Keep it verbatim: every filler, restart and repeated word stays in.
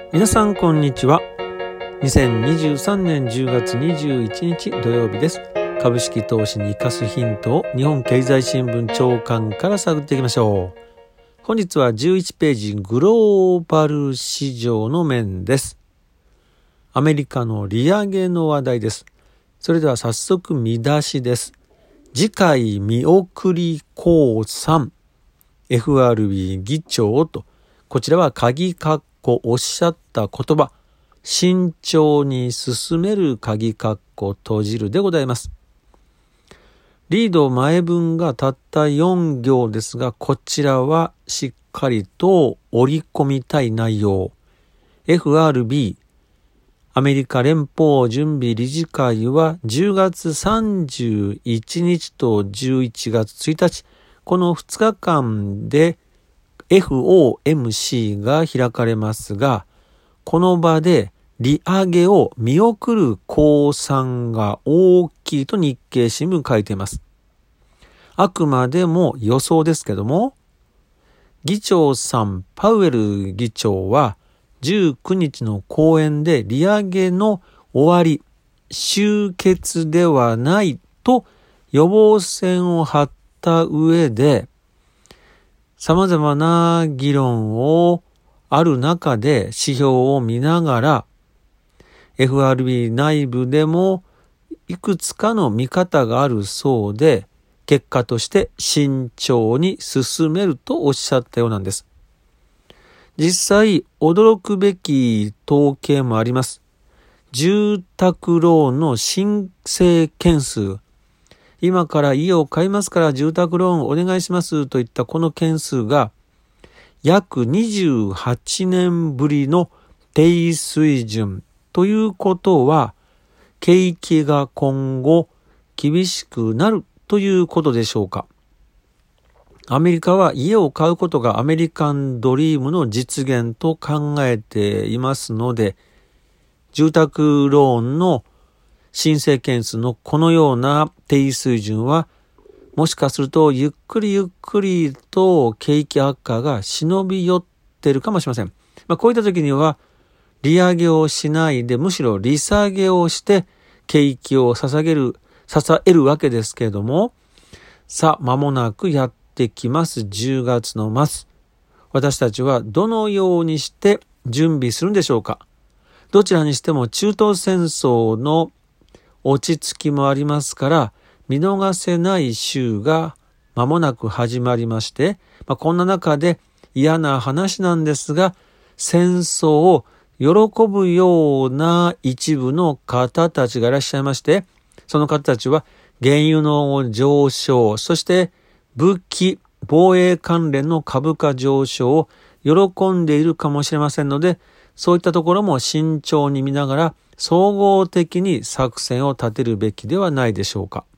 皆さんこんにちは。にせんにじゅうさんねんじゅうがつにじゅういちにち土曜日です。株式投資に生かすヒントを日本経済新聞長官から探っていきましょう。本日はじゅういちページグローバル市場の面です。アメリカの利上げの話題です。それでは早速見出しです。次回見送り降参 エフアールビー 議長と、こちらは鍵括弧おっしゃった言葉、慎重に進める鍵括弧閉じるでございます。リード前文がたったよんぎょうですが、こちらはしっかりと織り込みたい内容。エフアールビー、アメリカ連邦準備理事会はじゅうがつさんじゅういちにちとじゅういちがつついたち、このふつかかんで エフオーエムシー が開かれますが、この場で利上げを見送る公算が大きいと日経新聞書いています。あくまでも予想ですけども、議長さんパウエル議長はじゅうくにちの講演で利上げの終わり、終結ではないと予防線を張った上で、様々な議論をある中で指標を見ながら、エフアールビー 内部でもいくつかの見方があるそうで、結果として慎重に進めるとおっしゃったようなんです。実際驚くべき統計もあります。住宅ローンの申請件数、今から家を買いますから住宅ローンお願いしますといったこの件数が約にじゅうはちねんぶりの低水準ということは、景気が今後厳しくなるということでしょうか。アメリカは家を買うことがアメリカンドリームの実現と考えていますので、住宅ローンの申請件数のこのような低水準は、もしかするとゆっくりゆっくりと景気悪化が忍び寄っているかもしれません。まあ、こういった時には利上げをしないで、むしろ利下げをして景気を捧げる、支えるわけですけれども、さあ間もなくやってきますじゅうがつの末。私たちはどのようにして準備するんでしょうか。どちらにしても中東戦争の落ち着きもありますから、見逃せない週が間もなく始まりまして、まあ、こんな中で嫌な話なんですが、戦争を喜ぶような一部の方たちがいらっしゃいまして、その方たちは原油の上昇、そして武器、防衛関連の株価上昇を喜んでいるかもしれませんので、そういったところも慎重に見ながら総合的に作戦を立てるべきではないでしょうか。